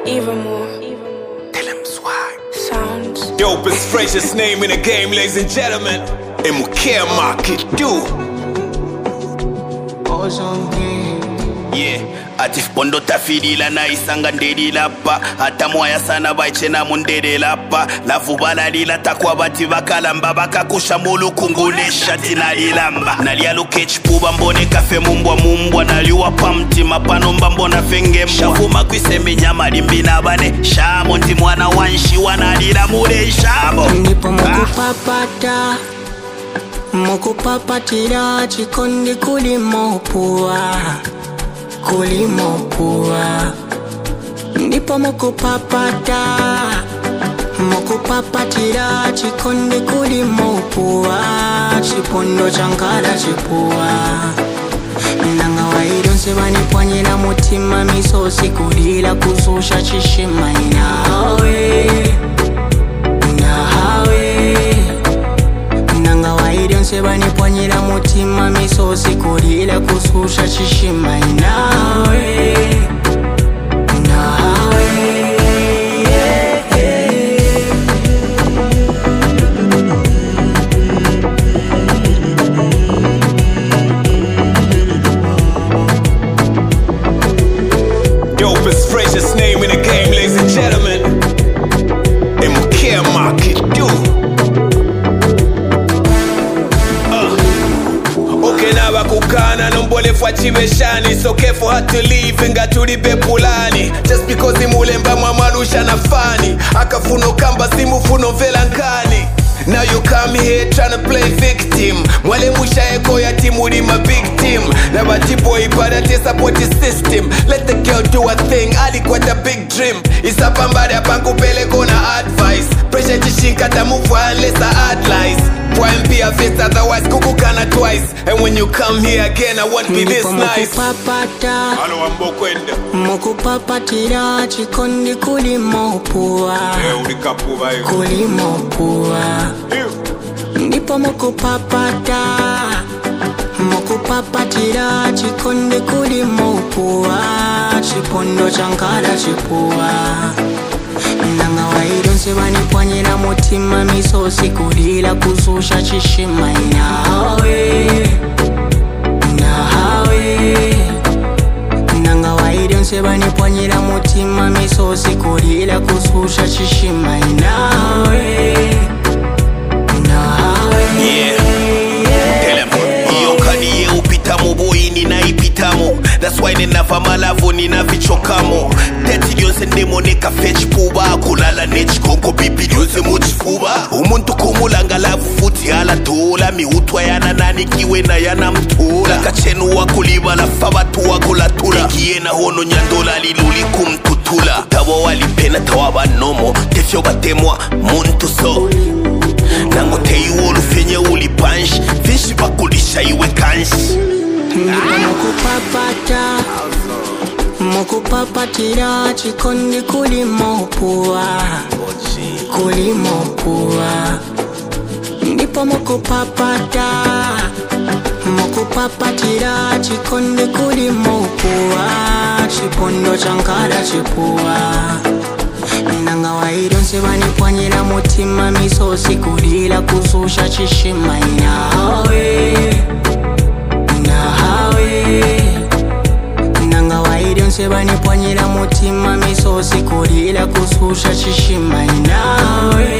Even more. Tell him swag. Sounds. Dopest, freshest name in the game, ladies and gentlemen. MK Market, do. Yeah. Atifondo tafidila na isanga ndedi lapa hata moya sana baichena mundede lapa lavu balalila takwa bati bakalamba bakakusha mulu kungulisha tina ilamba nalialu kechipuba mbone kafe mumbwa naliwa pamti mapano mbona fenge shavuma kwiseme nyama limbina bane shamo nti mwana wanshi wanalila mule shamo nipo mukupapatira chikondi kulimopua ndipo mukupapatira chikondi kulimopua chipondo chankala chipua nanga waidonse vanipwanyira mutima misosi kulila kuzusha chishima inawe nanga waidonse vanipwanyira mutima misosi kulila kuzusha chishima inawe Dopest, freshest name in the game, ladies and gentlemen. MK Market, do. Okay, now bakukana nombole fwachibeshani. So careful how to leave nga tulibe pulani. Just because imulemba mwamarusha na fani akafuno kamba simufuno velankani. Now you come here tryna play victim. Mwale musha eko ya timu di my big team. Na bati boy pada te support the system. Let the girl do a thing, alikuwa the big dream. Isapambari apangu pele kona advice. Pressure jishinka ta move unless I add lies. Try and be a face otherwise kukukana twice. And when you come here again I won't be this nice. Halo ambokwenda mukupapatira chikondi kulimopua ndipo mukupapatira chikondi kulimopua chipondo chankala chipua nanga waidonse vanipwanyira mutima misosi kulila kuzusha chishima inawe nanga waidonse vanipwanyira mutima misosi kulila kuzusha chishima inawe naipitamo that's why ninava malavu ninavichokamo teti lyonse ndemoneka fechipuba kulala nechikonko pipi lyonse muchifuba umuntu kumulanga lavu futhi aladola mihutwa yana nanikiwe na yana mtula kachenu wakulibala fabatu wakulatula ikiyena hono nyandola liluli kumtutula tawa walipena tawa banomo tefyo batemwa muntu so nangoteyi wolufenye ulipanshi finshi bakulisha iwe kanshi mukupapatira chikondi kulimopua ndipo mukupapatira chikondi kulimopua chipondo chankala chipua nanga waidonse vanipwanyira mutima misosi kulila kuzusha chishima inawe nanga waidonse vanipwanyira mutima misosi kulila kuzusha chishima inawe